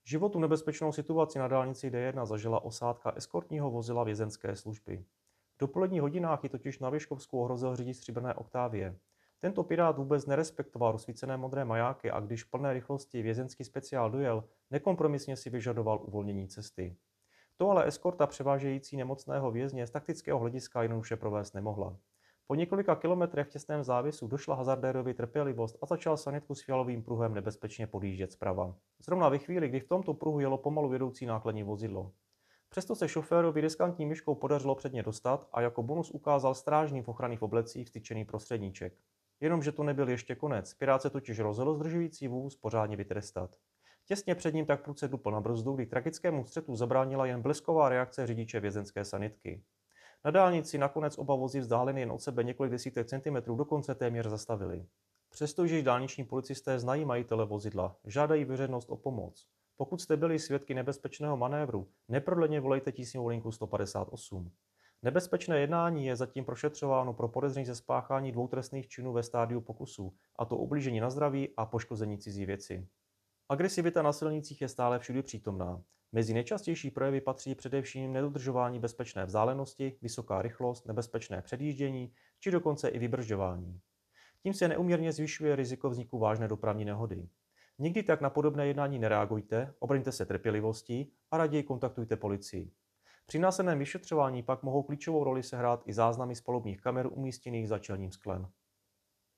Životu nebezpečnou situaci na dálnici D1 zažila osádka eskortního vozidla vězenské služby. V dopoledních hodinách ji totiž na Věškovsku ohrozil řidič stříbrné Octavie. Tento pirát vůbec nerespektoval rozsvícené modré majáky a když v plné rychlosti vězenský speciál dojel, nekompromisně si vyžadoval uvolnění cesty. To ale eskorta převážející nemocného vězně z taktického hlediska jednoduše provést nemohla. Po několika kilometrech v těsném závěsu došla hazardérovi trpělivost a začal sanitku s fialovým pruhem nebezpečně podjíždět zprava. Zrovna ve chvíli, kdy v tomto pruhu jelo pomalu jedoucí nákladní vozidlo. Přesto se šoférovi riskantní myškou podařilo předně dostat a jako bonus ukázal strážným v ochranných oblecích vstyčený prostředníček. Jenomže to nebyl ještě konec, pirát se totiž rozhodl zdržující vůz pořádně vytrestat. Těsně před ním tak prudce dupl na brzdu, kdy tragickému střetu zabránila jen blesková reakce řidiče vězenské sanitky. Na dálnici nakonec oba vozy vzdáleny jen od sebe několik desítek centimetrů dokonce téměř zastavili. Přestože dálniční policisté znají majitele vozidla, žádají veřejnost o pomoc. Pokud jste byli svědky nebezpečného manévru, neprodleně volejte tísňovou linku 158. Nebezpečné jednání je zatím prošetřováno pro podezření ze spáchání dvou trestných činů ve stádiu pokusu, a to ublížení na zdraví a poškození cizí věci. Agresivita na silnicích je stále všude přítomná. Mezi nejčastější projevy patří především nedodržování bezpečné vzdálenosti, vysoká rychlost, nebezpečné předjíždění či dokonce i vybržďování. Tím se neúměrně zvyšuje riziko vzniku vážné dopravní nehody. Nikdy tak na podobné jednání nereagujte, obraňte se trpělivostí a raději kontaktujte policii. Při následném vyšetřování pak mohou klíčovou roli sehrát i záznamy z palubních kamer umístěných za čelním sklem.